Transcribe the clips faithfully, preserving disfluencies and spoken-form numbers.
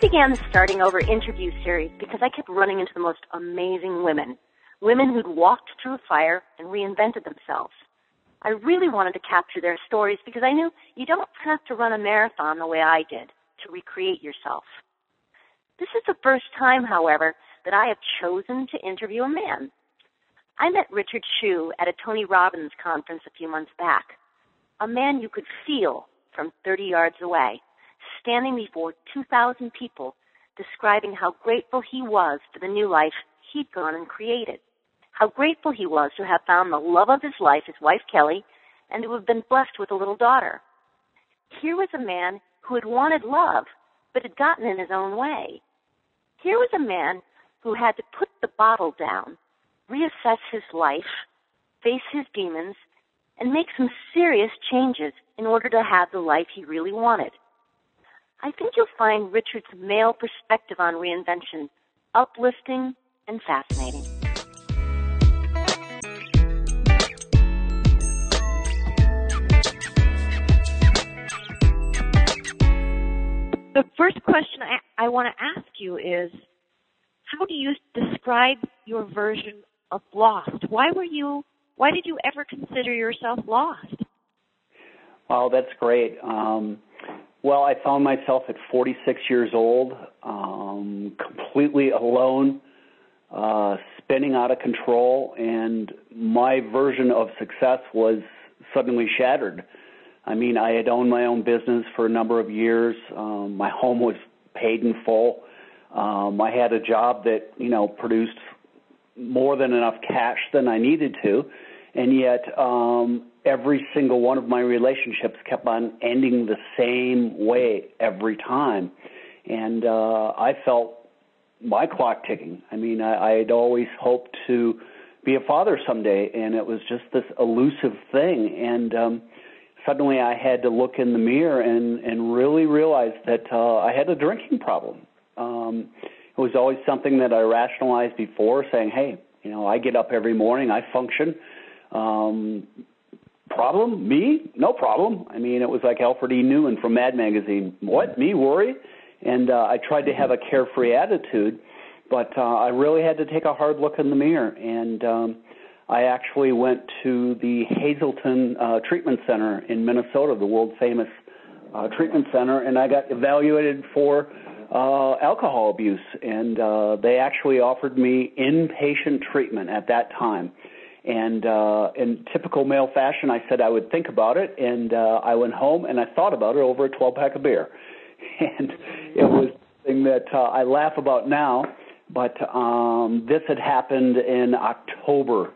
began the Starting Over interview series because I kept running into the most amazing women, women who'd walked through fire and reinvented themselves. I really wanted to capture their stories because I knew you don't have to run a marathon the way I did to recreate yourself. This is the first time, however, that I have chosen to interview a man. I met Richard Hsu at a Tony Robbins conference a few months back, a man you could feel from thirty yards away, standing before two thousand people, describing how grateful he was for the new life he'd gone and created, how grateful he was to have found the love of his life, his wife Kelly, and to have been blessed with a little daughter. Here was a man who had wanted love, but had gotten in his own way. Here was a man who had to put the bottle down, reassess his life, face his demons, and make some serious changes in order to have the life he really wanted. I think you'll find Richard's male perspective on reinvention uplifting and fascinating. The first question I, I want to ask you is, how do you describe your version of lost? Why were you, why did you ever consider yourself lost? Oh, that's great. Um, well, I found myself at forty-six years old, um, completely alone, uh, spinning out of control, and my version of success was suddenly shattered. I mean, I had owned my own business for a number of years. Um, my home was paid in full. Um, I had a job that, you know, produced more than enough cash than I needed to, and yet um, every single one of my relationships kept on ending the same way every time. And uh, I felt my clock ticking. I mean, I, I had always hoped to be a father someday, and it was just this elusive thing. And um, suddenly I had to look in the mirror and, and really realize that uh, I had a drinking problem. Um, it was always something that I rationalized before, saying, hey, you know, I get up every morning, I function. Um, problem? Me? No problem. I mean, it was like Alfred E. Newman from Mad Magazine. What? Me worry? And uh, I tried to have a carefree attitude, but uh, I really had to take a hard look in the mirror. And um, I actually went to the Hazelton uh, Treatment Center in Minnesota, the world-famous uh, treatment center, and I got evaluated for Uh, alcohol abuse, and uh, they actually offered me inpatient treatment at that time. And uh, in typical male fashion, I said I would think about it, and uh, I went home and I thought about it over a twelve-pack of beer. And it was something that uh, I laugh about now, but um, this had happened in October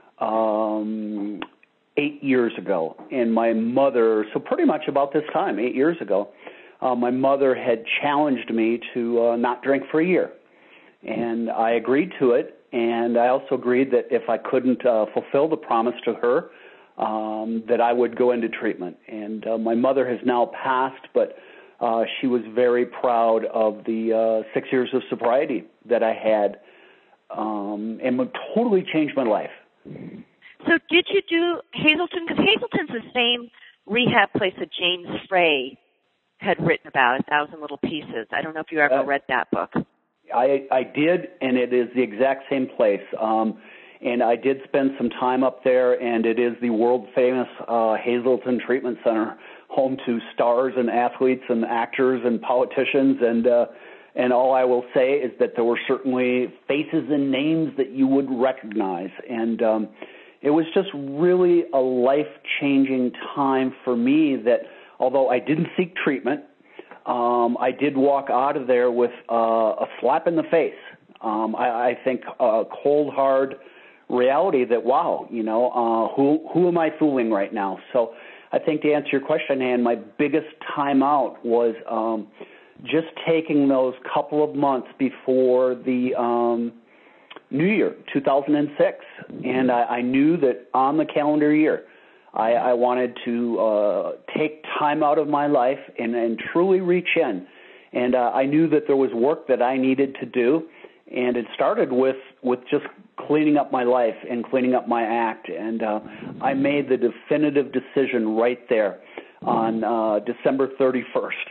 um, eight years ago. And my mother, so pretty much about this time, eight years ago, Uh, my mother had challenged me to uh, not drink for a year, and I agreed to it, and I also agreed that if I couldn't uh, fulfill the promise to her, um, that I would go into treatment. And uh, my mother has now passed, but uh, she was very proud of the uh, six years of sobriety that I had, um, and it totally changed my life. So did you do Hazelton? Because Hazelton's the same rehab place that James Frey had written about, A Thousand Little Pieces. I don't know if you ever uh, read that book. I, I did, and it is the exact same place. Um, and I did spend some time up there, and it is the world-famous uh, Hazelton Treatment Center, home to stars and athletes and actors and politicians. And uh, and all I will say is that there were certainly faces and names that you would recognize. And um, it was just really a life-changing time for me that, although I didn't seek treatment, um, I did walk out of there with uh, a slap in the face. Um, I, I think a cold, hard reality that, wow, you know, uh, who who am I fooling right now? So I think to answer your question, Ann, my biggest time out was um, just taking those couple of months before the um, New Year, two thousand six. And I, I knew that on the calendar year, I, I wanted to uh, take time out of my life and, and truly reach in. And uh, I knew that there was work that I needed to do, and it started with, with just cleaning up my life and cleaning up my act. And uh, I made the definitive decision right there on uh, December thirty-first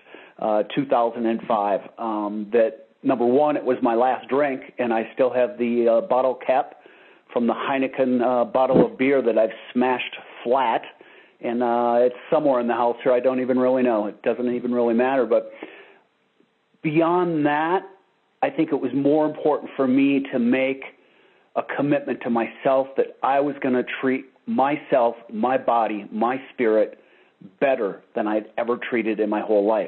uh, two thousand five. Um, that, number one, it was my last drink, and I still have the uh, bottle cap from the Heineken uh, bottle of beer that I've smashed flat, and uh, it's somewhere in the house here. I don't even really know. It doesn't even really matter. But beyond that, I think it was more important for me to make a commitment to myself that I was going to treat myself, my body, my spirit better than I'd ever treated in my whole life.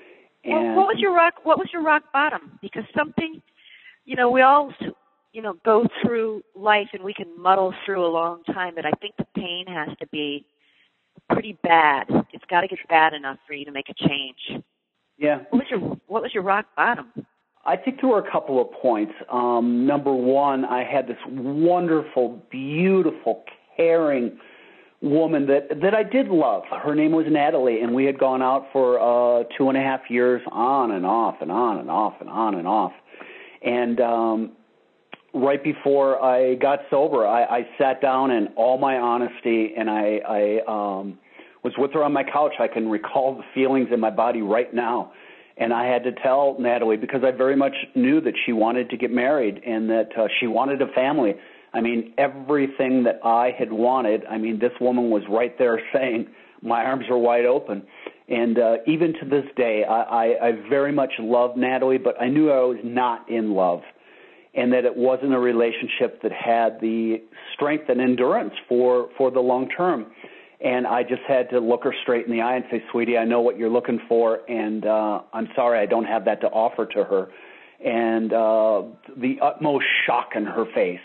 And well, what was your rock? What was your rock bottom? Because something, you know, we all, you know, go through life and we can muddle through a long time, but I think the pain has to be pretty bad. It's got to get bad enough for you to make a change. Yeah. What was your What was your rock bottom? I think there were a couple of points. Um, number one, I had this wonderful, beautiful, caring woman that that I did love. Her name was Natalie, and we had gone out for uh, two and a half years, on and off and on and off and on and off. And um, right before I got sober, I, I sat down in all my honesty, and I, I um, was with her on my couch. I can recall the feelings in my body right now. And I had to tell Natalie, because I very much knew that she wanted to get married and that uh, she wanted a family. I mean, everything that I had wanted, I mean, this woman was right there saying, my arms are wide open. And uh, even to this day, I, I, I very much love Natalie, but I knew I was not in love and that it wasn't a relationship that had the strength and endurance for, for the long term. And I just had to look her straight in the eye and say, sweetie, I know what you're looking for, and uh, I'm sorry I don't have that to offer to her. And uh, the utmost shock in her face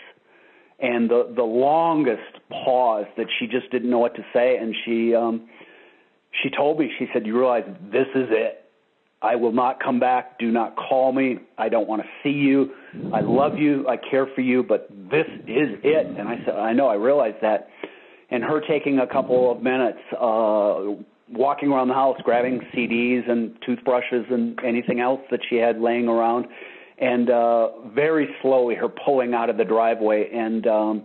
and the, the longest pause that she just didn't know what to say. And she um, she told me, she said, you realize this is it. I will not come back. Do not call me. I don't want to see you. I love you. I care for you, but this is it. And I said, I know, I realize that. And her taking a couple of minutes, uh, walking around the house, grabbing C Ds and toothbrushes and anything else that she had laying around, and uh, very slowly her pulling out of the driveway and um,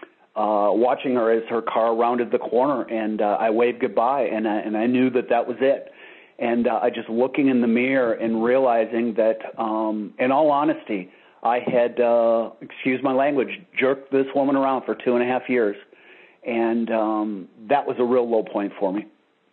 uh, watching her as her car rounded the corner. And uh, I waved goodbye, and I, and I knew that that was it. And uh, I just looking in the mirror and realizing that, um, in all honesty, I had, uh, excuse my language, jerked this woman around for two and a half years. And um, that was a real low point for me.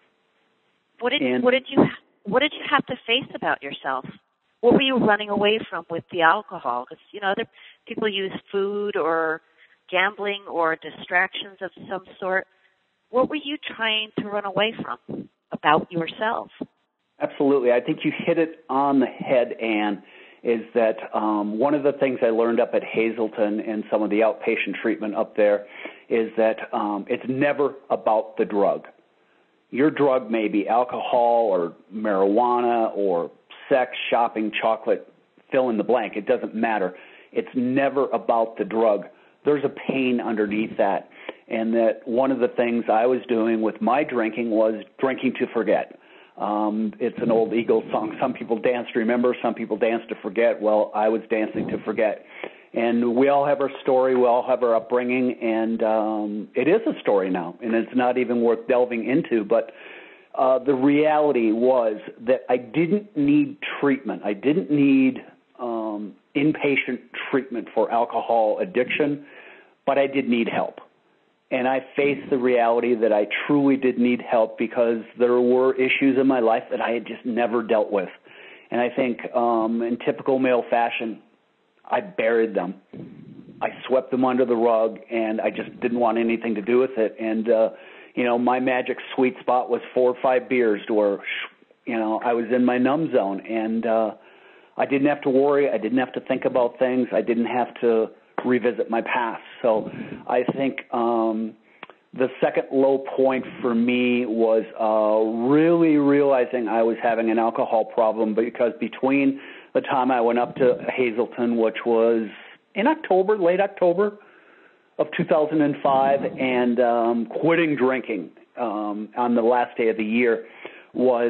What did and, what did you what did you have to face about yourself? What were you running away from with the alcohol? Because you know other people use food or gambling or distractions of some sort. What were you trying to run away from about yourself? Absolutely, I think you hit it on the head, Anne. Is that um, one of the things I learned up at Hazelton and some of the outpatient treatment up there is that um, it's never about the drug. Your drug may be alcohol or marijuana or sex, shopping, chocolate, fill in the blank. It doesn't matter. It's never about the drug. There's a pain underneath that. And that one of the things I was doing with my drinking was drinking to forget. Um, it's an old Eagles song. Some people dance to remember, some people dance to forget. Well, I was dancing to forget. And we all have our story, we all have our upbringing, and um, it is a story now, and it's not even worth delving into. But uh, the reality was that I didn't need treatment. I didn't need um, inpatient treatment for alcohol addiction, but I did need help. And I faced the reality that I truly did need help because there were issues in my life that I had just never dealt with. And I think um, in typical male fashion, I buried them. I swept them under the rug, and I just didn't want anything to do with it. And, uh, you know, my magic sweet spot was four or five beers or, you know, I was in my numb zone. And uh, I didn't have to worry. I didn't have to think about things. I didn't have to revisit my past. So I think um, the second low point for me was uh, really realizing I was having an alcohol problem, because between the time I went up to Hazelton, which was in October, late October of two thousand five, and um, quitting drinking um, on the last day of the year, was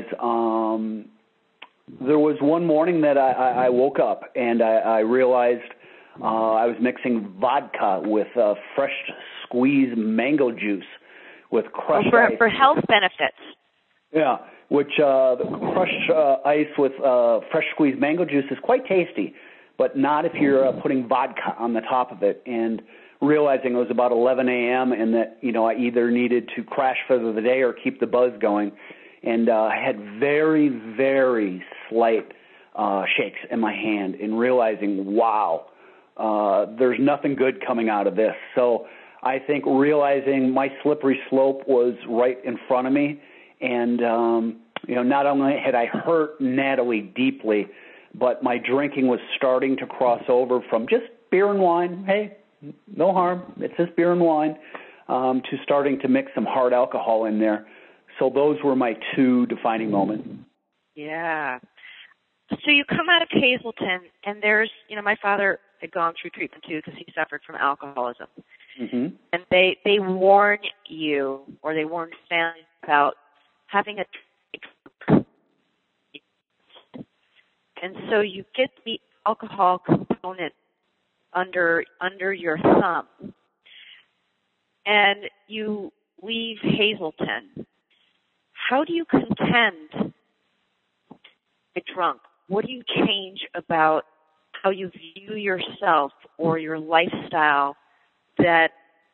um, there was one morning that I, I woke up and I, I realized Uh, I was mixing vodka with uh, fresh squeezed mango juice with crushed for, ice. For health benefits. Yeah, which uh, the crushed uh, ice with uh, fresh squeezed mango juice is quite tasty, but not if you're uh, putting vodka on the top of it. And realizing it was about eleven a.m. and that, you know, I either needed to crash for the day or keep the buzz going. And uh, I had very, very slight uh, shakes in my hand and realizing, wow, uh, there's nothing good coming out of this. So I think realizing my slippery slope was right in front of me. And, um, you know, not only had I hurt Natalie deeply, but my drinking was starting to cross over from just beer and wine, hey, no harm, it's just beer and wine, um, to starting to mix some hard alcohol in there. So those were my two defining moments. Yeah. So you come out of Hazelton, and there's, you know, my father had gone through treatment too because he suffered from alcoholism. Mm-hmm. And they, they warn you, or they warn families about having a drink. And so you get the alcohol component under under your thumb, and you leave Hazelton. How do you contend to get drunk? What do you change about how you view yourself or your lifestyle that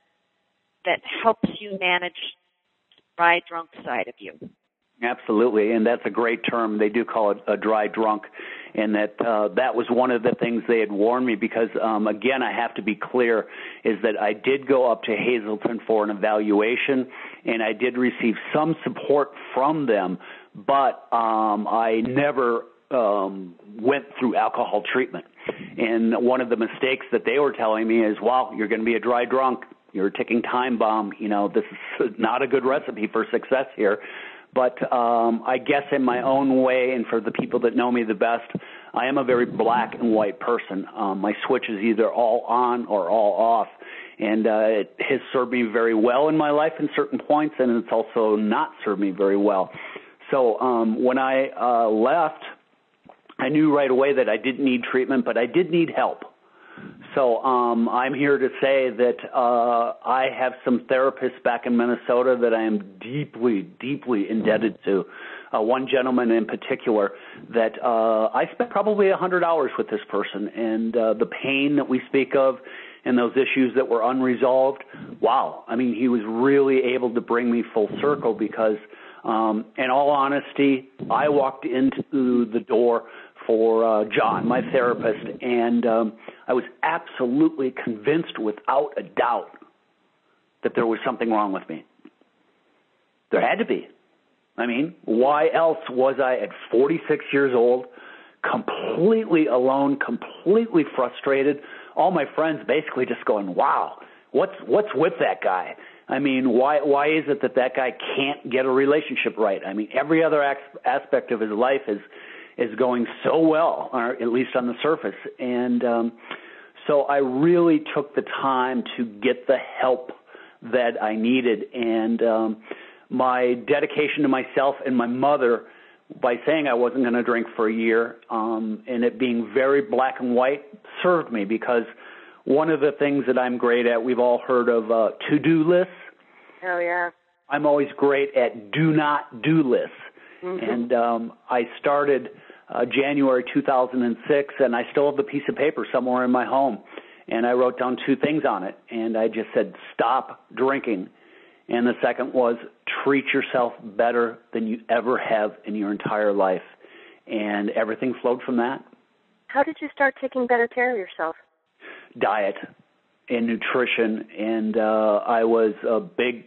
that helps you manage the dry drunk side of you? Absolutely, and that's a great term. They do call it a dry drunk, and that uh, that was one of the things they had warned me because, um, again, I have to be clear, is that I did go up to Hazelton for an evaluation, and I did receive some support from them, but um, I never um, went through alcohol treatment. And one of the mistakes that they were telling me is, wow, you're going to be a dry drunk. You're a ticking time bomb. You know, this is not a good recipe for success here. But um, I guess in my own way, and for the people that know me the best, I am a very black and white person. Um, my switch is either all on or all off. And uh, it has served me very well in my life in certain points, and it's also not served me very well. So um, when I uh, left, I knew right away that I didn't need treatment, but I did need help. So um, I'm here to say that uh, I have some therapists back in Minnesota that I am deeply, deeply indebted to. Uh, one gentleman in particular that uh, I spent probably one hundred hours with this person, and uh, the pain that we speak of and those issues that were unresolved, wow. I mean, he was really able to bring me full circle because, um, in all honesty, I walked into the door for uh, John, my therapist, and um, I was absolutely convinced without a doubt that there was something wrong with me. There had to be. I mean, why else was I at forty-six years old, completely alone, completely frustrated, all my friends basically just going, wow, what's what's with that guy? I mean, why why is it that that guy can't get a relationship right? I mean, every other aspect of his life is is going so well, or at least on the surface. And um, so I really took the time to get the help that I needed. And um, my dedication to myself and my mother, by saying I wasn't going to drink for a year, um, and it being very black and white, served me because one of the things that I'm great at, we've all heard of uh, to-do lists. Oh, yeah. I'm always great at do not do lists. Mm-hmm. And um, I started uh, January two thousand six, and I still have the piece of paper somewhere in my home. And I wrote down two things on it, and I just said, stop drinking. And the second was, treat yourself better than you ever have in your entire life. And everything flowed from that. How did you start taking better care of yourself? Diet and nutrition. And uh, I was a big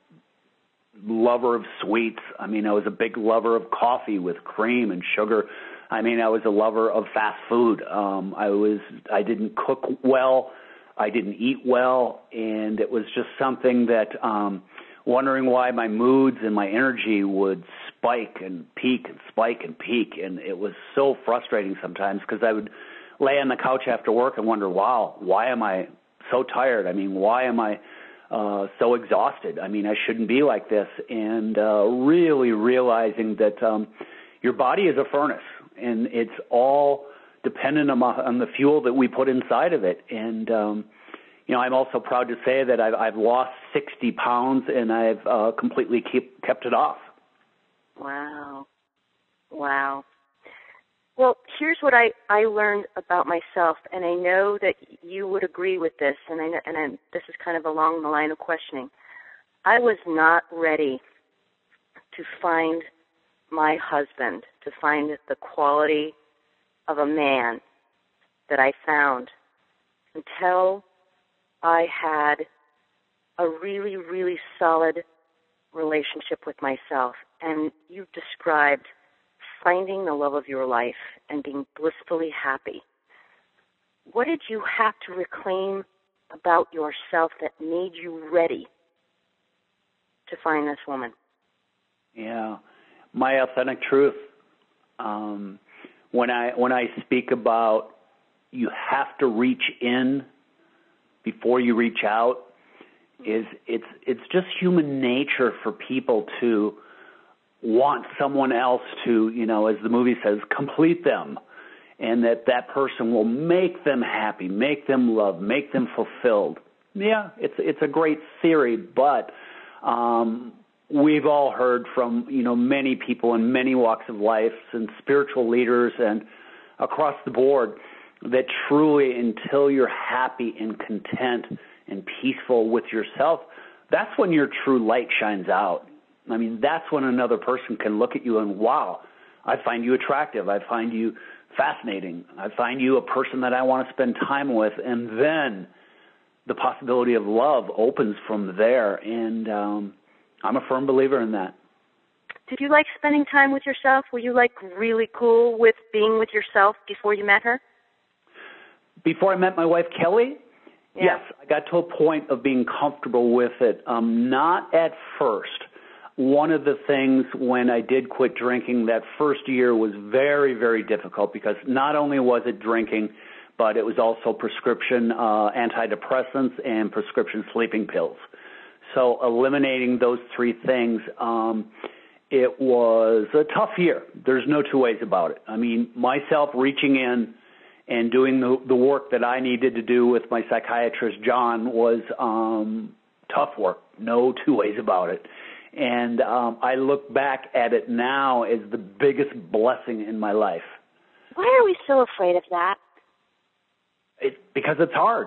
lover of sweets. I mean, I was a big lover of coffee with cream and sugar. I mean, I was a lover of fast food. Um, I was, I didn't cook well. I didn't eat well. And it was just something that, um, wondering why my moods and my energy would spike and peak and spike and peak. And it was so frustrating sometimes because I would lay on the couch after work and wonder, wow, why am I so tired? I mean, why am I uh, so exhausted? I mean, I shouldn't be like this. And uh, really realizing that um, your body is a furnace, and it's all dependent on, on the fuel that we put inside of it. And, um, you know, I'm also proud to say that I've, I've lost sixty pounds, and I've uh, completely keep, kept it off. Wow. Wow. Well, here's what I, I learned about myself, and I know that you would agree with this, and I know, and I'm, this is kind of along the line of questioning. I was not ready to find my husband, to find the quality of a man that I found until I had a really, really solid relationship with myself. And you've described finding the love of your life and being blissfully happy. What did you have to reclaim about yourself that made you ready to find this woman? Yeah, my authentic truth. Um, when I when I speak about you have to reach in before you reach out, is it's it's just human nature for people to want someone else to, you know, as the movie says, complete them, and that that person will make them happy, make them loved, make them fulfilled. Yeah, it's it's a great theory, but um, we've all heard from, you know, many people in many walks of life and spiritual leaders and across the board that truly, until you're happy and content and peaceful with yourself, that's when your true light shines out. I mean, that's when another person can look at you and, wow, I find you attractive. I find you fascinating. I find you a person that I want to spend time with. And then the possibility of love opens from there. And um, I'm a firm believer in that. Did you like spending time with yourself? Were you, like, really cool with being with yourself before you met her? Before I met my wife, Kelly? Yeah. Yes, I got to a point of being comfortable with it. Um, not at first. One of the things when I did quit drinking that first year was very, very difficult because not only was it drinking, but it was also prescription uh, antidepressants and prescription sleeping pills. So eliminating those three things, um, it was a tough year. There's no two ways about it. I mean, myself reaching in and doing the, the work that I needed to do with my psychiatrist, John, was um, tough work. No two ways about it. And um, I look back at it now as the biggest blessing in my life. Why are we so afraid of that? It's because it's hard.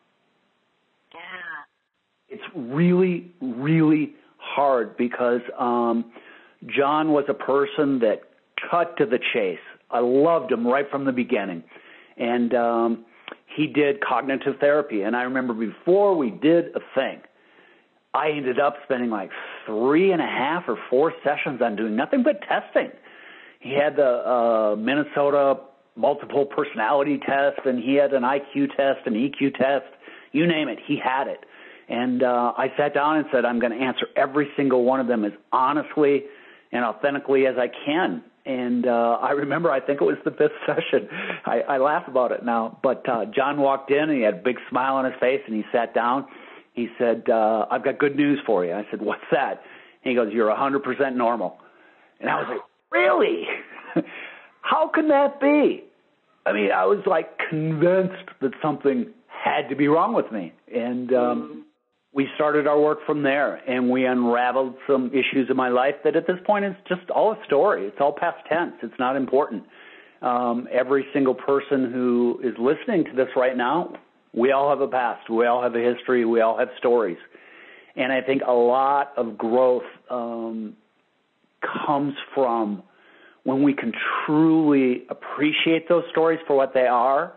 Yeah. It's really, really hard because um, John was a person that cut to the chase. I loved him right from the beginning. And um, he did cognitive therapy. And I remember before we did a thing, I ended up spending like three and a half or four sessions on doing nothing but testing. He had the uh, Minnesota multiple personality test, and he had an I Q test, an E Q test, you name it, he had it. And uh, I sat down and said, I'm going to answer every single one of them as honestly and authentically as I can. And uh, I remember, I think it was the fifth session. I, I laugh about it now. But uh, John walked in, and he had a big smile on his face, and he sat down. He said, uh, I've got good news for you. I said, what's that? And he goes, you're one hundred percent normal. And I was like, really? How can that be? I mean, I was like convinced that something had to be wrong with me. And um, we started our work from there, and we unraveled some issues in my life that at this point is just all a story. It's all past tense. It's not important. Um, every single person who is listening to this right now, we all have a past. We all have a history. We all have stories. And I think a lot of growth um, comes from when we can truly appreciate those stories for what they are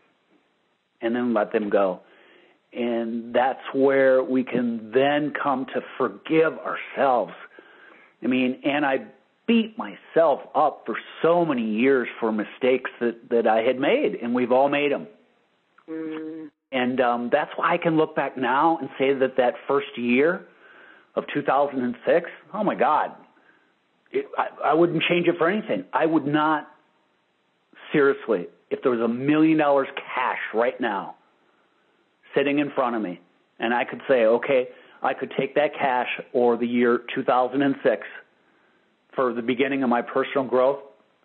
and then let them go. And that's where we can then come to forgive ourselves. I mean, and I beat myself up for so many years for mistakes that, that I had made, and we've all made them. Mm. And um, that's why I can look back now and say that that first year of two thousand six, oh, my God, it, I, I wouldn't change it for anything. I would not, seriously, if there was a million dollars cash right now sitting in front of me, and I could say, okay, I could take that cash or the year two thousand six for the beginning of my personal growth,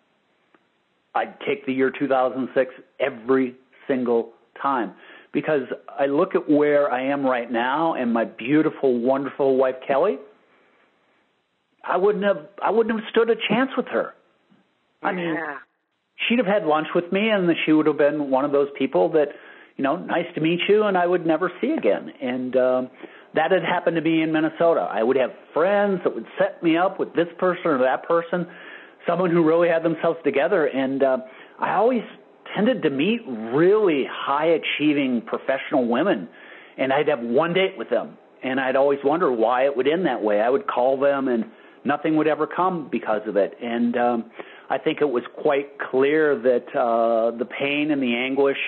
I'd take the year two thousand six every single time, because I look at where I am right now and my beautiful, wonderful wife, Kelly. I wouldn't have I wouldn't have stood a chance with her. I mean, yeah. she'd have had lunch with me, and she would have been one of those people that, you know, nice to meet you, and I would never see again. And um, that had happened to me in Minnesota. I would have friends that would set me up with this person or that person, someone who really had themselves together. And uh, I always tended to meet really high-achieving professional women, and I'd have one date with them, and I'd always wonder why it would end that way. I would call them, and nothing would ever come because of it. And um, I think it was quite clear that uh, the pain and the anguish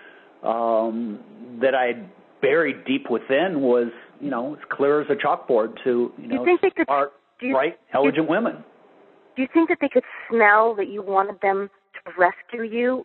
um, that I buried deep within was, you know, as clear as a chalkboard to, you know, you think they could, smart, you, bright, intelligent you, women. Do you think that they could smell that you wanted them to rescue you?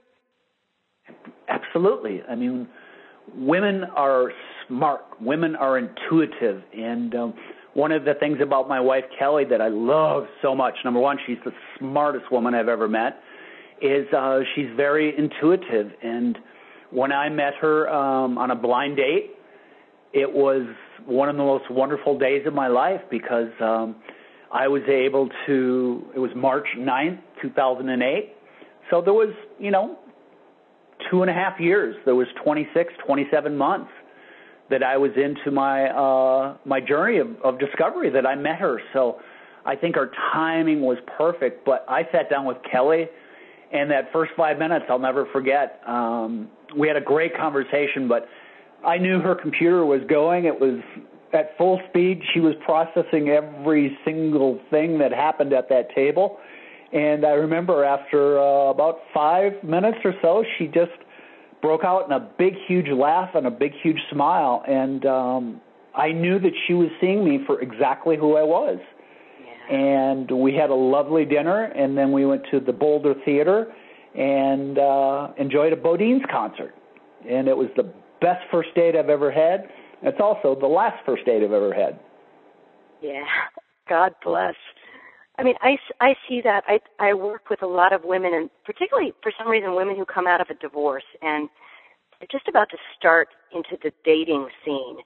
Absolutely. I mean, women are smart. Women are intuitive. And um, one of the things about my wife, Kelly, that I love so much, number one, she's the smartest woman I've ever met, is uh, she's very intuitive. And when I met her um, on a blind date, it was one of the most wonderful days of my life because um, I was able to, it was March ninth, two thousand eight. So there was, you know, two and a half years. There was twenty-six, twenty-seven months that I was into my uh, my journey of, of discovery that I met her. So I think our timing was perfect. But I sat down with Kelly, and that first five minutes I'll never forget. Um, we had a great conversation, but I knew her computer was going. It was at full speed. She was processing every single thing that happened at that table. And I remember after uh, about five minutes or so, she just broke out in a big, huge laugh and a big, huge smile. And um, I knew that she was seeing me for exactly who I was. Yeah. And we had a lovely dinner, and then we went to the Boulder Theater and uh, enjoyed a Bodine's concert. And it was the best first date I've ever had. It's also the last first date I've ever had. Yeah, God bless. I mean, I, I see that. I, I work with a lot of women, and particularly, for some reason, women who come out of a divorce, and they're just about to start into the dating scene.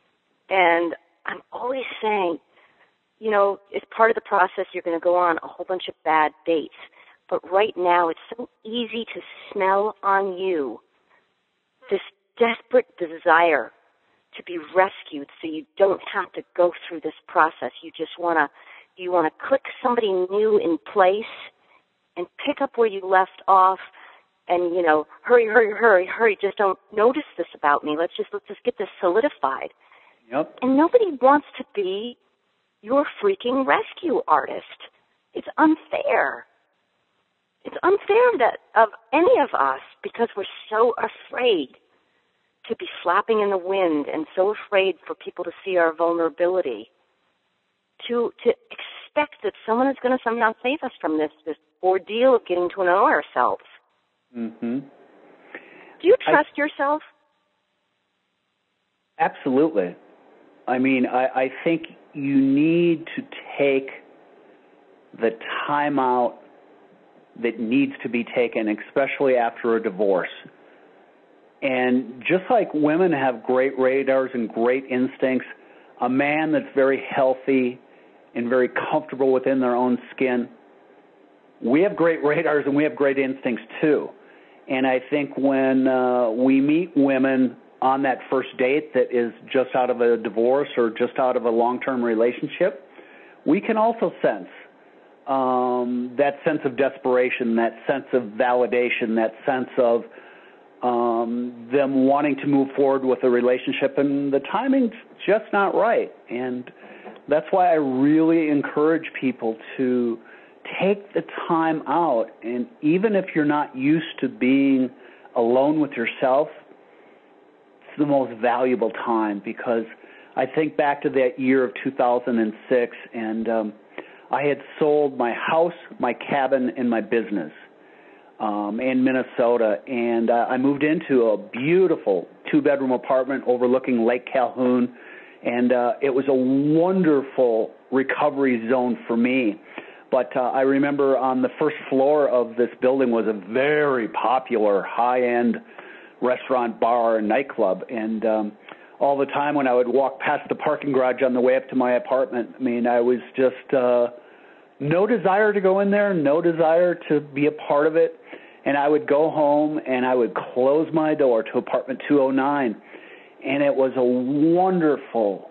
And I'm always saying, you know, as part of the process, you're going to go on a whole bunch of bad dates. But right now, it's so easy to smell on you this desperate desire to be rescued so you don't have to go through this process. You just want to you want to click somebody new in place and pick up where you left off and, you know, hurry, hurry, hurry, hurry, just don't notice this about me. Let's just let's just get this solidified. Yep. And nobody wants to be your freaking rescue artist. It's unfair. It's unfair that of any of us because we're so afraid to be flapping in the wind and so afraid for people to see our vulnerability, to to expect that someone is going to somehow save us from this, this ordeal of getting to know ourselves. Mm-hmm. Do you trust I, yourself? Absolutely. I mean, I, I think you need to take the time out that needs to be taken, especially after a divorce. And just like women have great radars and great instincts, a man that's very healthy and very comfortable within their own skin, we have great radars and we have great instincts too. And I think when uh, we meet women on that first date that is just out of a divorce or just out of a long-term relationship, we can also sense um, that sense of desperation, that sense of validation, that sense of Um, them wanting to move forward with a relationship, and the timing's just not right. And that's why I really encourage people to take the time out, and even if you're not used to being alone with yourself, it's the most valuable time, because I think back to that year of two thousand six, and um, I had sold my house, my cabin, and my business Um, in Minnesota, and uh, I moved into a beautiful two-bedroom apartment overlooking Lake Calhoun, and uh, it was a wonderful recovery zone for me. But uh, I remember on the first floor of this building was a very popular high-end restaurant, bar, and nightclub, and um, all the time when I would walk past the parking garage on the way up to my apartment, I mean, I was just uh, no desire to go in there, no desire to be a part of it. And I would go home and I would close my door to apartment two oh nine. And it was a wonderful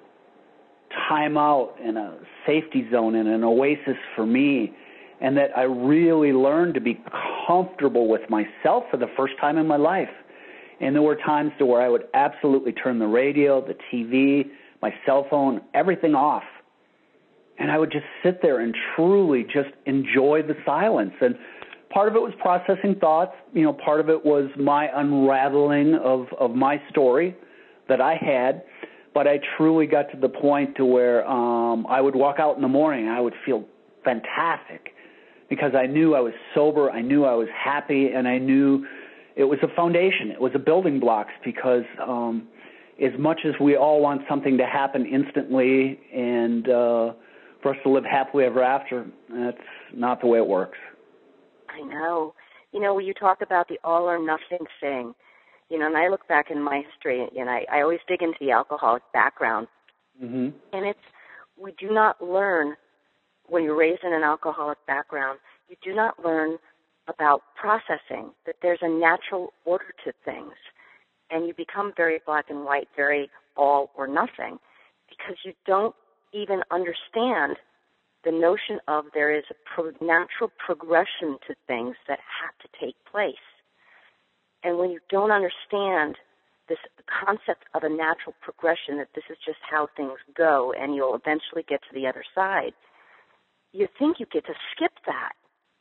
time out and a safety zone and an oasis for me. And that I really learned to be comfortable with myself for the first time in my life. And there were times to where I would absolutely turn the radio, the T V, my cell phone, everything off. And I would just sit there and truly just enjoy the silence. And part of it was processing thoughts. You know, part of it was my unraveling of, of my story that I had. But I truly got to the point to where um, I would walk out in the morning and I would feel fantastic because I knew I was sober, I knew I was happy, and I knew it was a foundation. It was a building blocks because um, as much as we all want something to happen instantly and uh, for us to live happily ever after, that's not the way it works. I know. You know, when you talk about the all or nothing thing, you know, and I look back in my history, and I, I always dig into the alcoholic background. Mm-hmm. And it's, we do not learn, when you're raised in an alcoholic background, you do not learn about processing, that there's a natural order to things. And you become very black and white, very all or nothing, because you don't even understand the notion of there is a pro- natural progression to things that have to take place. And when you don't understand this concept of a natural progression, that this is just how things go and you'll eventually get to the other side, you think you get to skip that.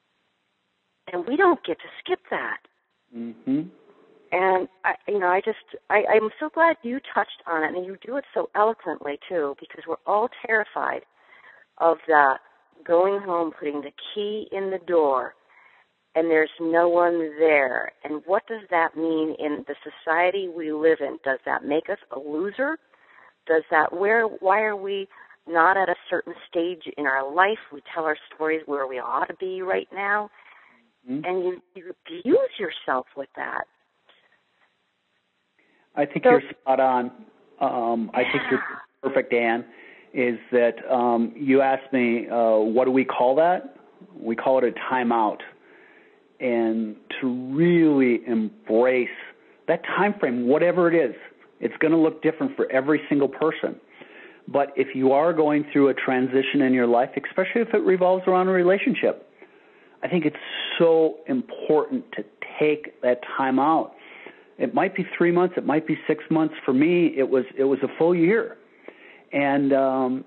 And we don't get to skip that. Mm-hmm. And, I, you know, I just, I, I'm so glad you touched on it, and you do it so eloquently, too, because we're all terrified of the going home, putting the key in the door, and there's no one there. And what does that mean in the society we live in? Does that make us a loser? Does that, where, why are we not at a certain stage in our life? We tell our stories where we ought to be right now, mm-hmm. and you, you abuse yourself with that. I think so, you're spot on. Um, I yeah. think you're perfect, Ann, is that um, you asked me, uh, what do we call that? We call it a timeout. And to really embrace that time frame, whatever it is, it's going to look different for every single person. But if you are going through a transition in your life, especially if it revolves around a relationship, I think it's so important to take that time out. It might be three months, it might be six months. For me, it was it was a full year. And um,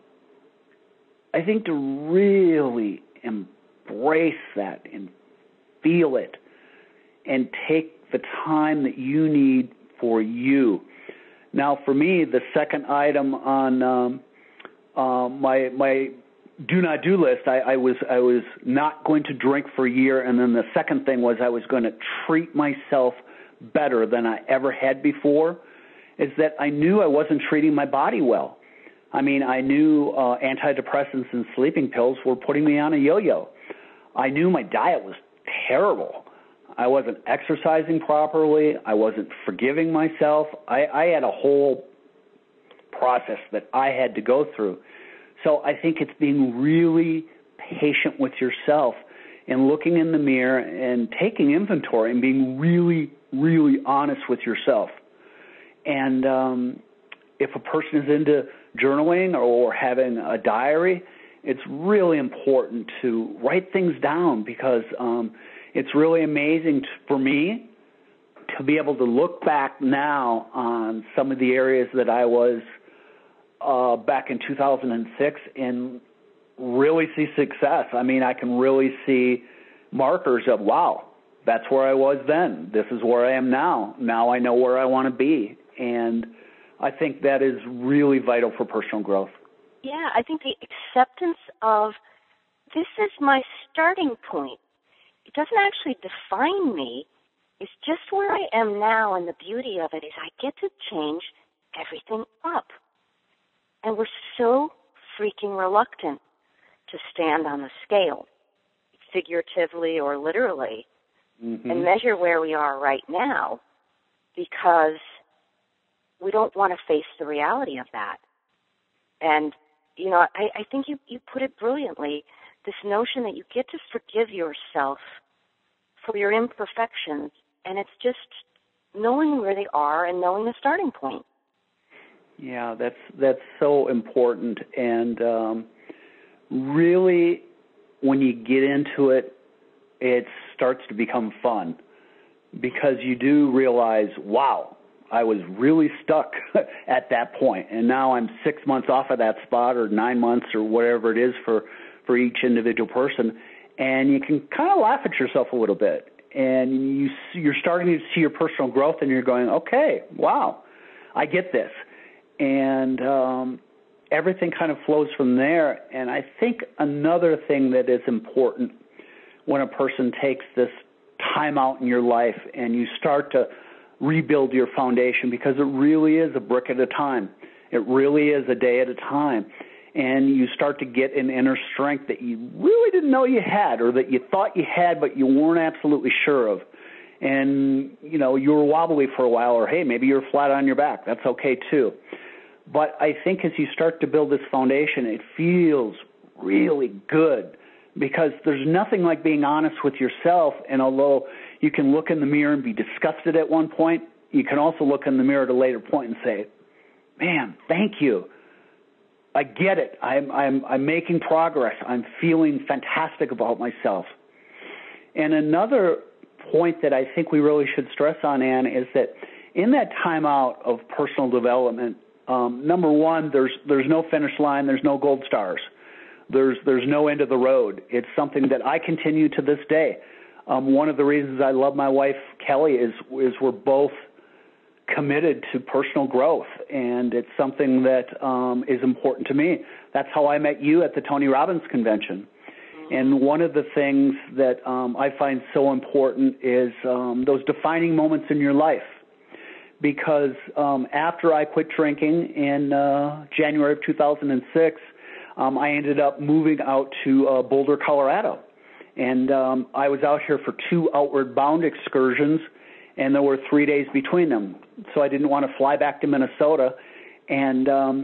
I think to really embrace that and feel it and take the time that you need for you. Now, for me, the second item on um, uh, my my do not do list, I, I was I was not going to drink for a year, and then the second thing was I was going to treat myself better than I ever had before, is that I knew I wasn't treating my body well. I mean, I knew uh, antidepressants and sleeping pills were putting me on a yo-yo. I knew my diet was terrible. I wasn't exercising properly. I wasn't forgiving myself. I, I had a whole process that I had to go through. So I think it's being really patient with yourself and looking in the mirror and taking inventory and being really, really honest with yourself. And um, if a person is into journaling or having a diary, it's really important to write things down because um, it's really amazing for me to be able to look back now on some of the areas that I was uh, back in two thousand six and really see success. I mean, I can really see markers of, wow, that's where I was then. This is where I am now. Now I know where I want to be. And I think that is really vital for personal growth. Yeah, I think the acceptance of this is my starting point. It doesn't actually define me. It's just where I am now, and the beauty of it is I get to change everything up. And we're so freaking reluctant to stand on the scale, figuratively or literally, mm-hmm. and measure where we are right now because we don't want to face the reality of that. And, you know, I, I think you, you put it brilliantly. this notion that you get to forgive yourself for your imperfections, and it's just knowing where they are and knowing the starting point. Yeah, that's that's so important, and um, really, when you get into it, it starts to become fun because you do realize, wow, I was really stuck at that point, and now I'm six months off of that spot, or nine months, or whatever it is for, for each individual person, and you can kind of laugh at yourself a little bit, and you you're starting to see your personal growth, and you're going, okay, wow, I get this, and um, everything kind of flows from there. And I think another thing that is important when a person takes this time out in your life and you start to rebuild your foundation, because it really is a brick at a time. It really is a day at a time. And you start to get an inner strength that you really didn't know you had, or that you thought you had but you weren't absolutely sure of. And, you know, you were wobbly for a while, or, hey, maybe you're flat on your back. That's okay, too. But I think as you start to build this foundation, it feels really good, because there's nothing like being honest with yourself. And although you can look in the mirror and be disgusted at one point, you can also look in the mirror at a later point and say, man, thank you. I get it. I'm, I'm, I'm making progress. I'm feeling fantastic about myself. And another point that I think we really should stress on, Ann, is that in that time out of personal development, um, number one, there's there's no finish line. There's no gold stars. There's there's no end of the road. It's something that I continue to this day. Um, one of the reasons I love my wife, Kelly, is is we're both committed to personal growth, and it's something that um, is important to me. That's how I met you at the Tony Robbins convention. And one of the things that um, I find so important is um, those defining moments in your life. Because um, after I quit drinking in uh, January of two thousand six, um, I ended up moving out to uh, Boulder, Colorado. And um, I was out here for two outward bound excursions, and there were three days between them. So I didn't want to fly back to Minnesota. And um,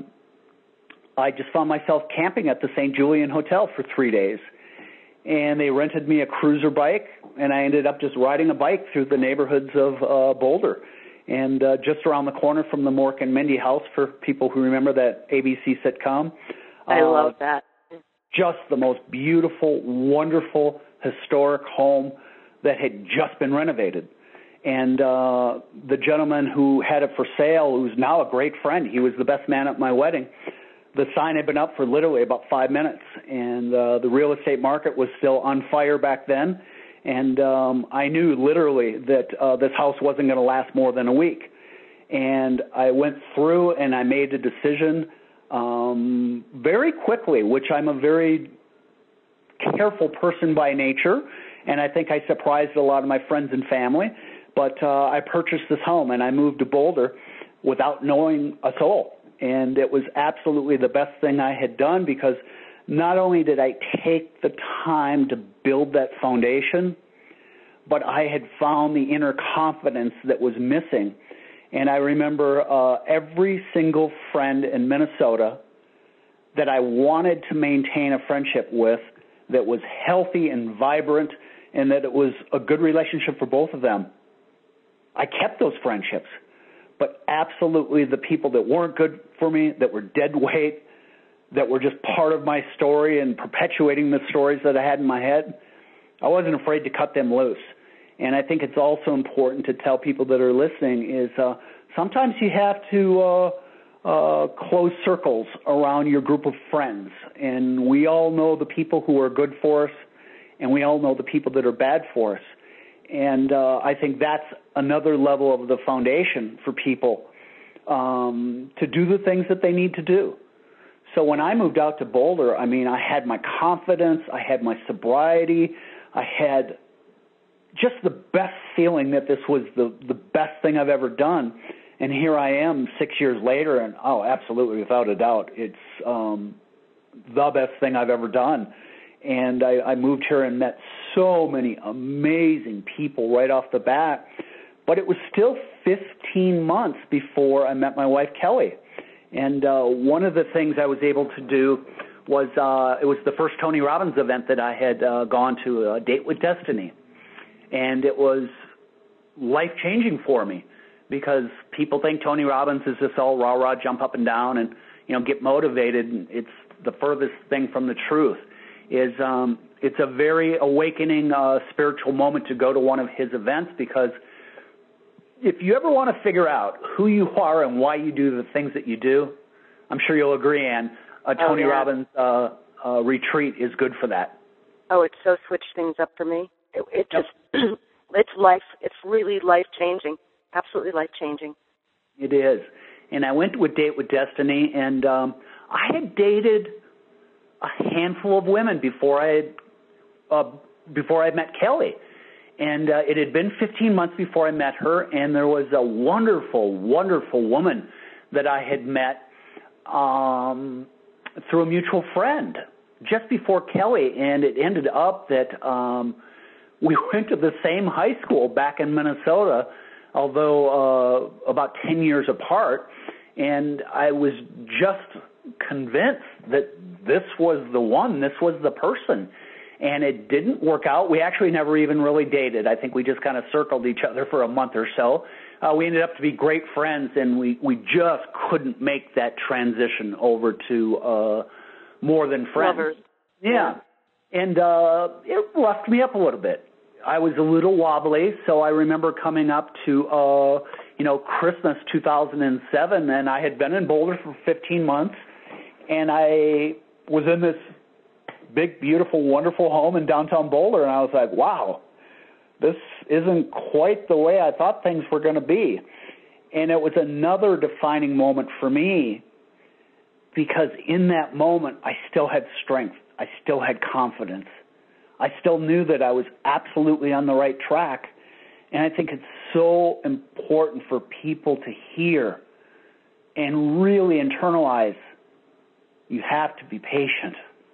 I just found myself camping at the Saint Julian Hotel for three days. And they rented me a cruiser bike, and I ended up just riding a bike through the neighborhoods of uh, Boulder. And uh, just around the corner from the Mork and Mindy house, for people who remember that A B C sitcom. I uh, love that. Just the most beautiful, wonderful, historic home that had just been renovated. And uh, the gentleman who had it for sale, who's now a great friend, he was the best man at my wedding. The sign had been up for literally about five minutes, and uh, the real estate market was still on fire back then. And um, I knew literally that uh, this house wasn't going to last more than a week. And I went through and I made a decision um, very quickly, which I'm a very careful person by nature, and I think I surprised a lot of my friends and family. But uh, I purchased this home, and I moved to Boulder without knowing a soul. And it was absolutely the best thing I had done, because not only did I take the time to build that foundation, but I had found the inner confidence that was missing. And I remember uh, every single friend in Minnesota that I wanted to maintain a friendship with that was healthy and vibrant, and that it was a good relationship for both of them. I kept those friendships. But absolutely the people that weren't good for me, that were dead weight, that were just part of my story and perpetuating the stories that I had in my head, I wasn't afraid to cut them loose. And I think it's also important to tell people that are listening is uh, sometimes you have to uh, uh, close circles around your group of friends. And we all know the people who are good for us, and we all know the people that are bad for us. And uh, I think that's another level of the foundation for people um, to do the things that they need to do. So when I moved out to Boulder, I mean, I had my confidence, I had my sobriety, I had just the best feeling that this was the, the best thing I've ever done. And here I am six years later, and oh, absolutely, without a doubt, it's um, the best thing I've ever done. And I, I moved here and met so many amazing people right off the bat. But it was still fifteen months before I met my wife, Kelly. And uh, one of the things I was able to do was uh, it was the first Tony Robbins event that I had uh, gone to, a Date with Destiny, and it was life-changing for me because people think Tony Robbins is just all rah-rah, jump up and down and, you know, get motivated. It's the furthest thing from the truth. Is um, it's a very awakening uh, spiritual moment to go to one of his events, because if you ever want to figure out who you are and why you do the things that you do, I'm sure you'll agree, Ann, a Tony oh, yeah. Robbins uh, uh, retreat is good for that. Oh, it so switched things up for me. It, it Yep. just, it's life, it's really life-changing, absolutely life-changing. It is. And I went to a Date with Destiny, and um, I had dated a handful of women before I had, uh, before I met Kelly. And uh, it had been fifteen months before I met her, and there was a wonderful, wonderful woman that I had met um, through a mutual friend just before Kelly, and it ended up that um, we went to the same high school back in Minnesota, although uh, about ten years apart, and I was just convinced that this was the one, this was the person. And it didn't work out. We actually never even really dated. I think we just kind of circled each other for a month or so. Uh, we ended up to be great friends, and we, we just couldn't make that transition over to uh, more than friends. Lovers. Yeah. And uh, it roughed me up a little bit. I was a little wobbly, so I remember coming up to, uh, you know, Christmas two thousand seven, and I had been in Boulder for fifteen months, and I was in this big, beautiful, wonderful home in downtown Boulder, and I was like, wow, this isn't quite the way I thought things were going to be. And it was another defining moment for me, because in that moment, I still had strength. I still had confidence. I still knew that I was absolutely on the right track. And I think it's so important for people to hear and really internalize, you have to be patient.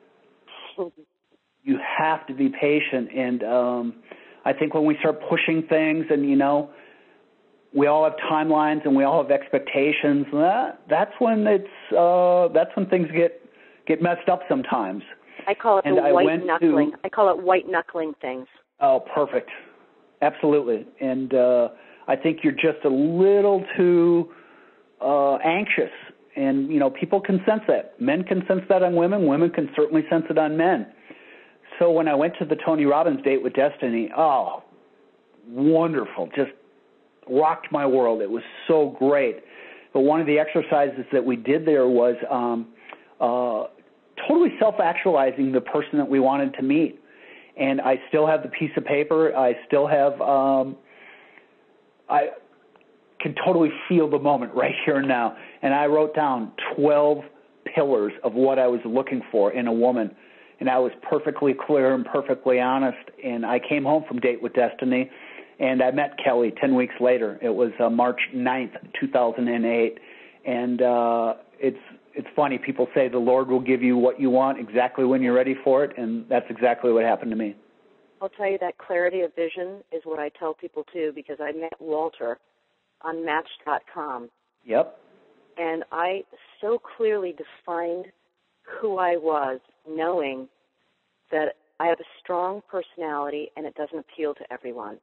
You have to be patient, and um, I think when we start pushing things, and you know, we all have timelines and we all have expectations. That, that's when it's uh, that's when things get get messed up sometimes. I call it and the I white went knuckling. To, I call it white knuckling things. Oh, perfect, absolutely. And uh, I think you're just a little too uh, anxious. And, you know, people can sense that. Men can sense that on women. Women can certainly sense it on men. So when I went to the Tony Robbins Date with Destiny, oh, wonderful. Just rocked my world. It was so great. But one of the exercises that we did there was um, uh, totally self-actualizing the person that we wanted to meet. And I still have the piece of paper. I still have um, – I – can totally feel the moment right here and now. And I wrote down twelve pillars of what I was looking for in a woman. And I was perfectly clear and perfectly honest. And I came home from Date with Destiny, and I met Kelly ten weeks later. It was uh, March ninth, two thousand eight. And uh, it's it's funny. People say the Lord will give you what you want exactly when you're ready for it, and that's exactly what happened to me. I'll tell you, that clarity of vision is what I tell people, too, because I met Walter on Match dot com. Yep. And I so clearly defined who I was, knowing that I have a strong personality and it doesn't appeal to everyone.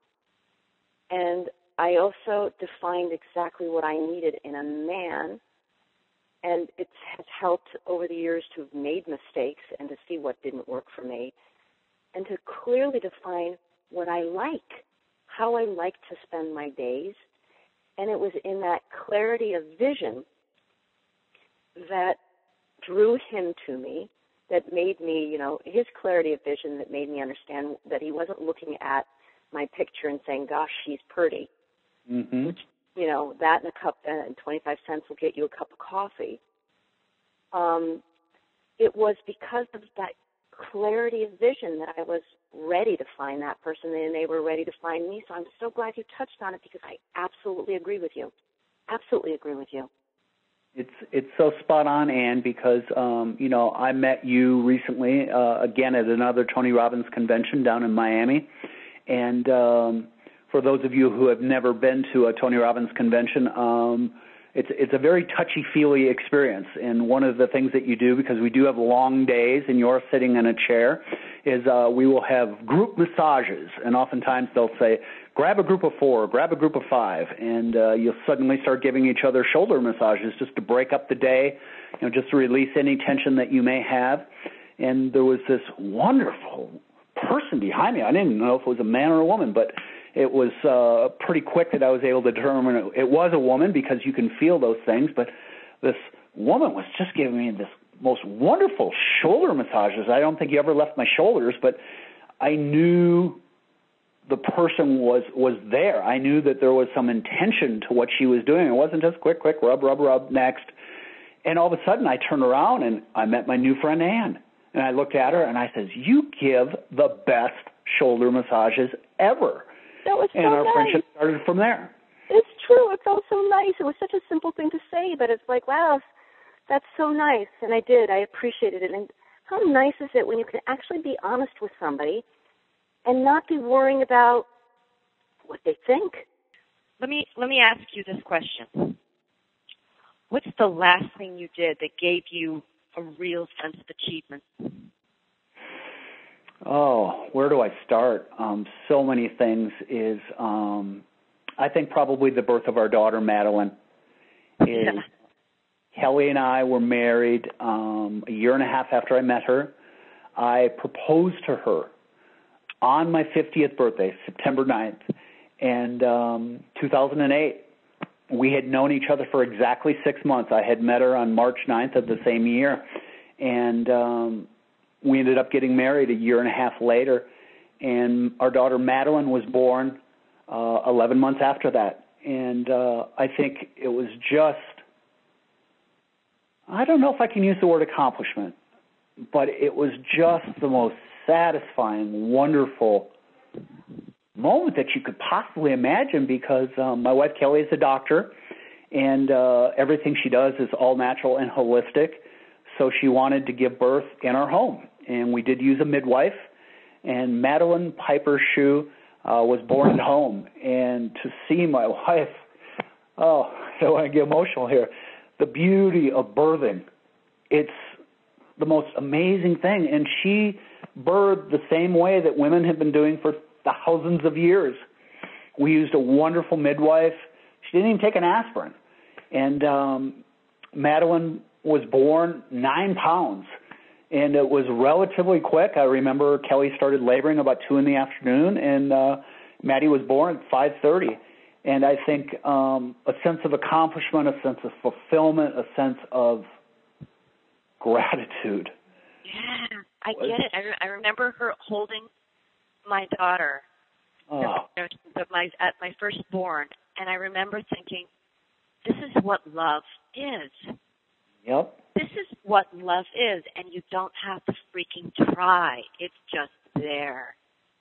And I also defined exactly what I needed in a man, and it has helped over the years to have made mistakes and to see what didn't work for me, and to clearly define what I like, how I like to spend my days. And it was in that clarity of vision that drew him to me, that made me, you know, his clarity of vision that made me understand that he wasn't looking at my picture and saying, gosh, she's pretty. Mm-hmm. Which, you know, that and a cup and twenty-five cents will get you a cup of coffee. Um, it was because of that clarity of vision that I was ready to find that person, and they were ready to find me. So I'm so glad you touched on it, because I absolutely agree with you. Absolutely agree with you. It's it's so spot on, Ann, because um, you know, I met you recently uh, again at another Tony Robbins convention down in Miami, and um, for those of you who have never been to a Tony Robbins convention, um, it's it's a very touchy-feely experience. And one of the things that you do, because we do have long days and you're sitting in a chair, is uh, we will have group massages. And oftentimes they'll say, grab a group of four, grab a group of five, and uh, you'll suddenly start giving each other shoulder massages just to break up the day, you know, just to release any tension that you may have. And there was this wonderful person behind me. I didn't know if it was a man or a woman, but it was uh, pretty quick that I was able to determine it, it was a woman, because you can feel those things. But this woman was just giving me this most wonderful shoulder massages. I don't think you ever left my shoulders, but I knew the person was, was there. I knew that there was some intention to what she was doing. It wasn't just quick, quick, rub, rub, rub, next. And all of a sudden I turned around and I met my new friend Ann. And I looked at her and I said, you give the best shoulder massages ever. That was so and our nice. friendship started from there. It's true. It felt so nice. It was such a simple thing to say, but it's like, wow, that's so nice. And I did. I appreciated it. And how nice is it when you can actually be honest with somebody and not be worrying about what they think? Let me let me ask you this question. What's the last thing you did that gave you a real sense of achievement? Oh, where do I start? Um, so many things is, um, I think probably the birth of our daughter, Madeline. Is Yeah. Kelly and I were married um, a year and a half after I met her. I proposed to her on my fiftieth birthday, September ninth, and um, two thousand eight. We had known each other for exactly six months. I had met her on March ninth of the same year, and um, we ended up getting married a year and a half later, and our daughter Madeline was born uh, eleven months after that. And uh, I think it was just, I don't know if I can use the word accomplishment, but it was just the most satisfying, wonderful moment that you could possibly imagine, because um, my wife Kelly is a doctor, and uh, everything she does is all natural and holistic. So she wanted to give birth in our home, and we did use a midwife. And Madeline Piper Shue uh, was born at home. And to see my wife, oh, I don't want to get emotional here. The beauty of birthing, it's the most amazing thing. And she birthed the same way that women have been doing for thousands of years. We used a wonderful midwife. She didn't even take an aspirin. And um, Madeline was born nine pounds, and it was relatively quick. I remember Kelly started laboring about two in the afternoon, and uh, Maddie was born at five thirty. And I think um, a sense of accomplishment, a sense of fulfillment, a sense of gratitude. Yeah, I get it. I, re- I remember her holding my daughter Oh. at my, at my firstborn, and I remember thinking, this is what love is. Yep. This is what love is, and you don't have to freaking try. It's just there.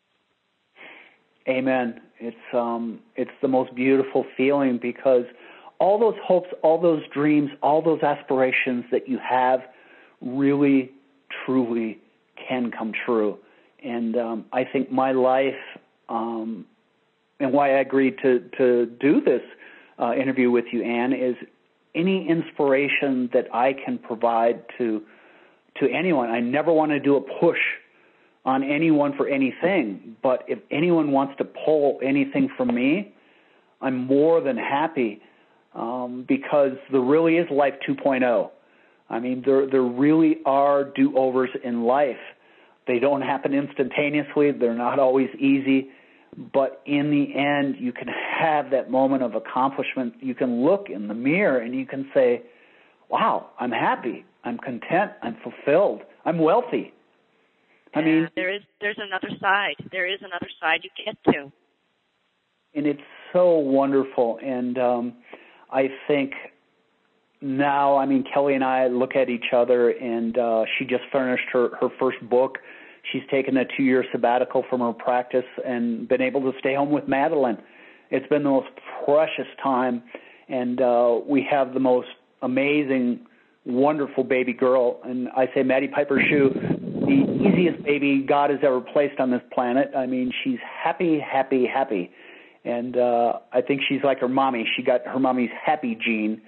Amen. It's um, it's the most beautiful feeling, because all those hopes, all those dreams, all those aspirations that you have really, truly can come true. And um, I think my life, um, and why I agreed to, to do this uh, interview with you, Ann, is any inspiration that I can provide to to anyone. I never want to do a push on anyone for anything, but if anyone wants to pull anything from me, I'm more than happy, um, because there really is life two point oh. I mean, there there really are do-overs in life. They don't happen instantaneously. They're not always easy. But in the end, you can have that moment of accomplishment. You can look in the mirror and you can say, wow, I'm happy. I'm content. I'm fulfilled. I'm wealthy. I yeah, mean, there is there's another side. There is another side you get to. And it's so wonderful. And um, I think now, I mean, Kelly and I look at each other, and uh, she just finished her, her first book. She's taken a two-year sabbatical from her practice and been able to stay home with Madeline. It's been the most precious time, and uh, we have the most amazing, wonderful baby girl. And I say Maddie Piper Shue, the easiest baby God has ever placed on this planet. I mean, she's happy, happy, happy. And uh, I think she's like her mommy. She got her mommy's happy gene.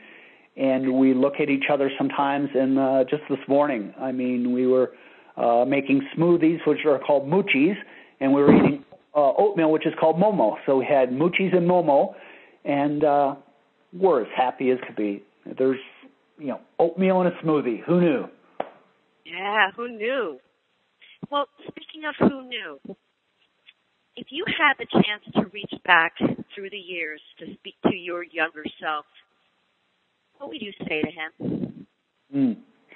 and we look at each other sometimes. And uh, just this morning, I mean, we were uh, making smoothies, which are called moochies, and we were eating uh, oatmeal, which is called momo. So we had moochies and momo, and uh, we're as happy as could be. There's, you know, oatmeal in a smoothie. Who knew? Yeah, who knew? Well, speaking of who knew, if you had the chance to reach back through the years to speak to your younger self, what would you say to him? Mm.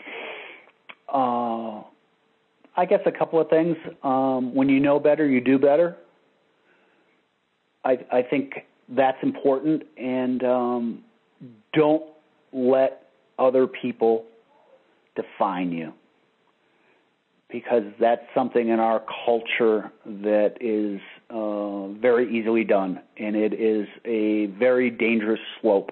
Uh, I guess a couple of things. Um, when you know better, you do better. I, I think that's important, and um, don't let other people define you, because that's something in our culture that is uh, very easily done, and it is a very dangerous slope.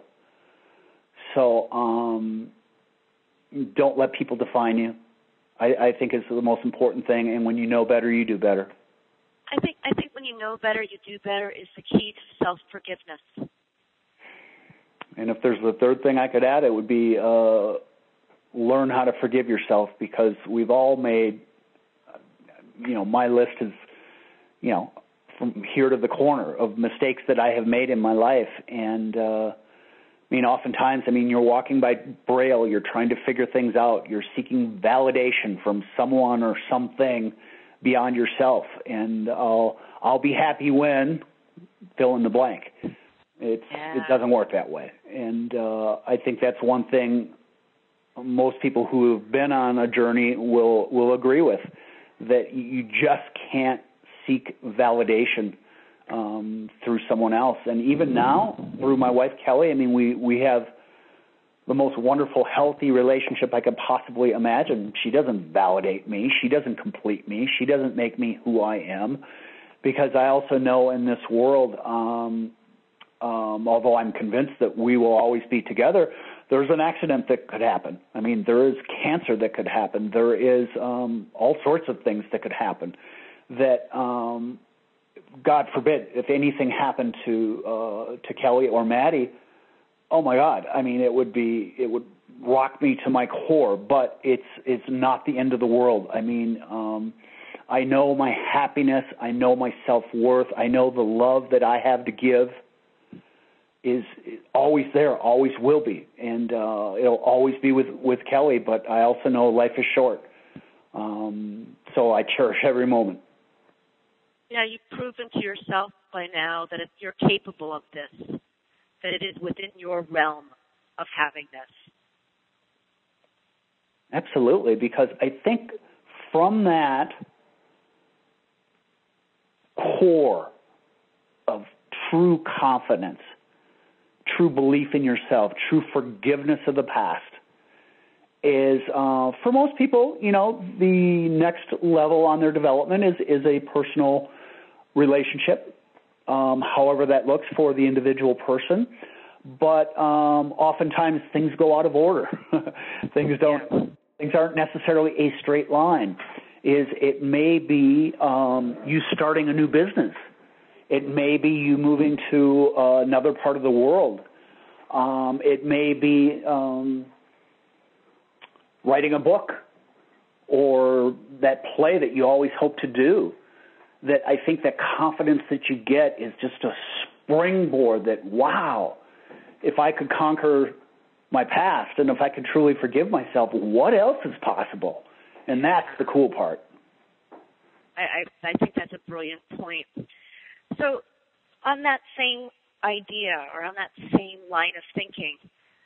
So um, don't let people define you. I, I think it's the most important thing, and when you know better, you do better. I think I think when you know better, you do better is the key to self-forgiveness. And if there's the third thing I could add, it would be uh, learn how to forgive yourself, because we've all made, you know, my list is, you know, from here to the corner of mistakes that I have made in my life. And, uh, I mean, oftentimes, I mean, you're walking by Braille, you're trying to figure things out, you're seeking validation from someone or something beyond yourself. And I'll, I'll be happy when, fill in the blank. It's, yeah. It doesn't work that way. And uh, I think that's one thing most people who have been on a journey will, will agree with, that you just can't seek validation um, through someone else. And even now, through my wife, Kelly, I mean, we, we have the most wonderful, healthy relationship I could possibly imagine. She doesn't validate me. She doesn't complete me. She doesn't make me who I am, because I also know in this world, um, um, although I'm convinced that we will always be together, there's an accident that could happen. I mean, there is cancer that could happen. There is um, all sorts of things that could happen that, um, God forbid, if anything happened to uh, to Kelly or Maddie, oh my God, I mean, it would be, it would rock me to my core, but it's it's not the end of the world. I mean, um, I know my happiness. I know my self-worth. I know the love that I have to give is always there, always will be, and uh, it'll always be with, with Kelly, but I also know life is short, um, so I cherish every moment. Yeah, you've proven to yourself by now that it, you're capable of this, that it is within your realm of having this. Absolutely, because I think from that core of true confidence, true belief in yourself, true forgiveness of the past is, uh, for most people, you know, the next level on their development is, is a personal relationship, um, however that looks for the individual person. But um, oftentimes things go out of order. things don't. Things aren't necessarily a straight line. Is it may be um, you starting a new business. It may be you moving to uh, another part of the world. Um, it may be um, writing a book or that play that you always hope to do. That I think that confidence that you get is just a springboard that, wow, if I could conquer my past and if I could truly forgive myself, what else is possible? And that's the cool part. I, I, I think that's a brilliant point. So on that same idea or on that same line of thinking,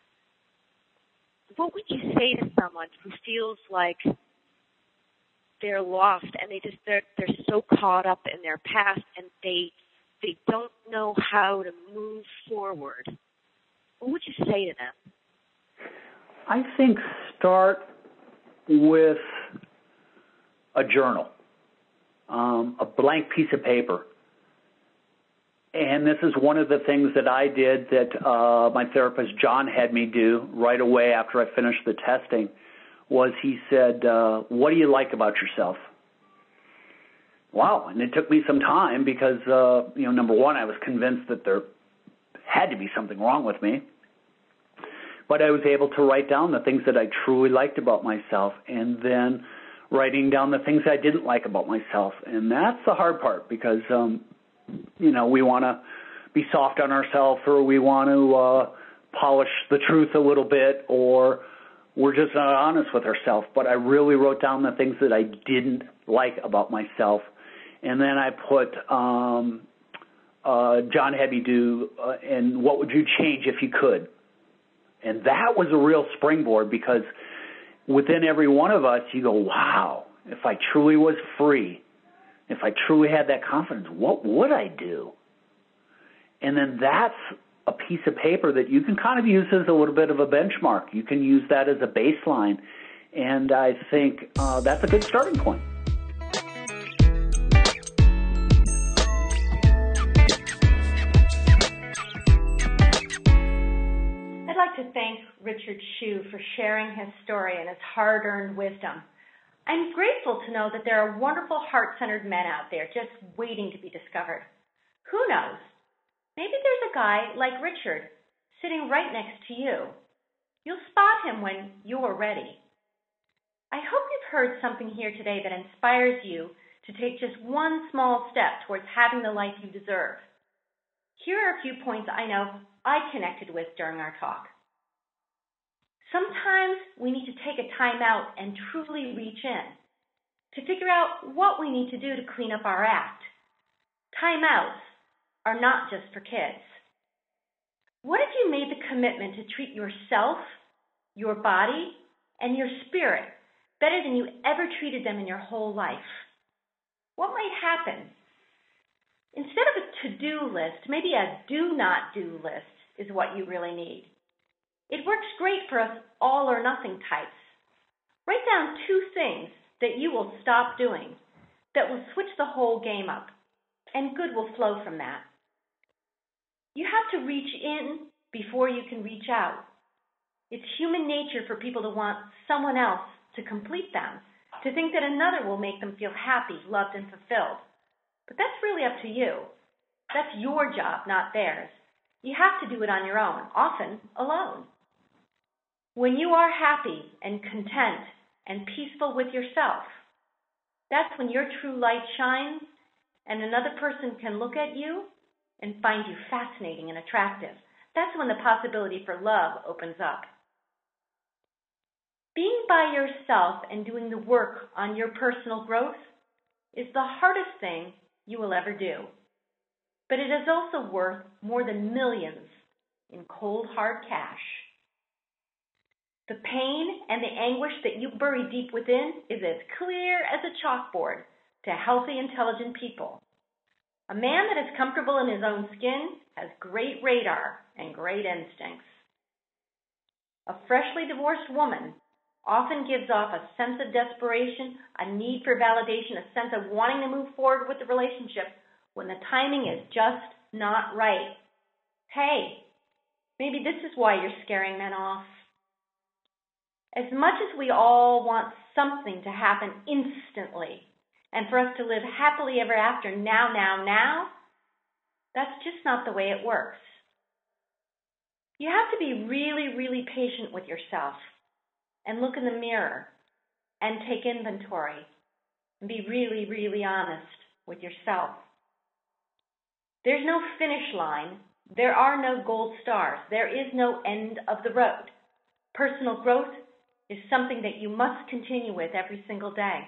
what would you say to someone who feels like they're lost and they just they're they're so caught up in their past and they they don't know how to move forward? What would you say to them? I think start with a journal, um, a blank piece of paper. And this is one of the things that I did that uh, my therapist, John, had me do right away after I finished the testing, was he said, uh, what do you like about yourself? Wow. And it took me some time because, uh, you know, number one, I was convinced that there had to be something wrong with me. but I was able to write down the things that I truly liked about myself, and then writing down the things I didn't like about myself. And that's the hard part, because, um, you know, we want to be soft on ourselves, or we want to uh, polish the truth a little bit, or we're just not honest with ourselves. But I really wrote down the things that I didn't like about myself. And then I put um, uh, John Hebedew uh, and What Would You Change If You Could? And that was a real springboard, because within every one of us, you go, wow, if I truly was free, if I truly had that confidence, what would I do? And then that's a piece of paper that you can kind of use as a little bit of a benchmark. You can use that as a baseline. And I think uh, that's a good starting point. I'd like to thank Richard Hsu for sharing his story and his hard-earned wisdom. I'm grateful to know that there are wonderful heart-centered men out there just waiting to be discovered. Who knows? Maybe there's a guy like Richard sitting right next to you. You'll spot him when you're ready. I hope you've heard something here today that inspires you to take just one small step towards having the life you deserve. Here are a few points I know I connected with during our talk. Sometimes we need to take a time out and truly reach in to figure out what we need to do to clean up our act. Timeouts are not just for kids. What if you made the commitment to treat yourself, your body, and your spirit better than you ever treated them in your whole life? What might happen? Instead of a to-do list, maybe a do-not-do list is what you really need. It works great for us all-or-nothing types. Write down two things that you will stop doing that will switch the whole game up, and good will flow from that. You have to reach in before you can reach out. It's human nature for people to want someone else to complete them, to think that another will make them feel happy, loved, and fulfilled. But that's really up to you. That's your job, not theirs. You have to do it on your own, often alone. When you are happy and content and peaceful with yourself, that's when your true light shines and another person can look at you and find you fascinating and attractive. That's when the possibility for love opens up. Being by yourself and doing the work on your personal growth is the hardest thing you will ever do. But it is also worth more than millions in cold, hard cash. The pain and the anguish that you bury deep within is as clear as a chalkboard to healthy, intelligent people. A man that is comfortable in his own skin has great radar and great instincts. A freshly divorced woman often gives off a sense of desperation, a need for validation, a sense of wanting to move forward with the relationship when the timing is just not right. Hey, maybe this is why you're scaring men off. As much as we all want something to happen instantly, and for us to live happily ever after now, now, now, that's just not the way it works. You have to be really, really patient with yourself and look in the mirror and take inventory and be really, really honest with yourself. There's no finish line. There are no gold stars. There is no end of the road. Personal growth is something that you must continue with every single day.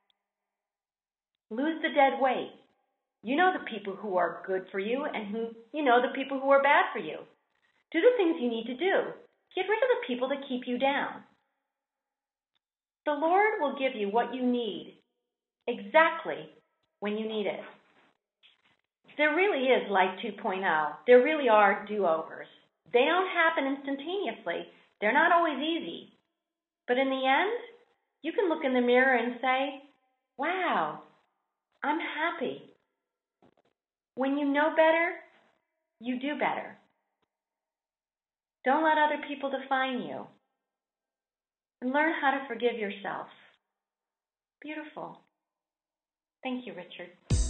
Lose the dead weight. You know the people who are good for you and who you know the people who are bad for you. Do the things you need to do. Get rid of the people that keep you down. The Lord will give you what you need exactly when you need it. There really is Life two point oh. There really are do-overs. They don't happen instantaneously. They're not always easy. But in the end, you can look in the mirror and say, wow, I'm happy. When you know better, you do better. Don't let other people define you. And learn how to forgive yourself. Beautiful. Thank you, Richard.